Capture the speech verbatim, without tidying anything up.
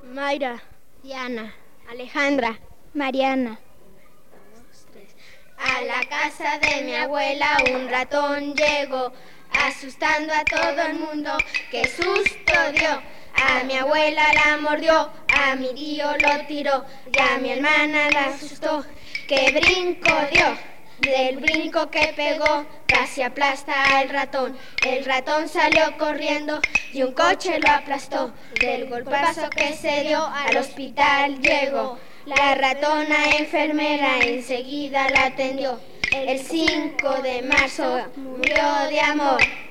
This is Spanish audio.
Mayra. Diana. Alejandra. Mariana. A la casa de mi abuela un ratón llegó, asustando a todo el mundo, ¡qué susto dio! A mi abuela la mordió, a mi tío lo tiró, y a mi hermana la asustó, ¡qué brinco dio! Del brinco que pegó, casi aplasta al ratón. El ratón salió corriendo y un coche lo aplastó. Del golpazo que se dio, al hospital llegó. La ratona enfermera enseguida la atendió. El cinco de marzo murió de amor.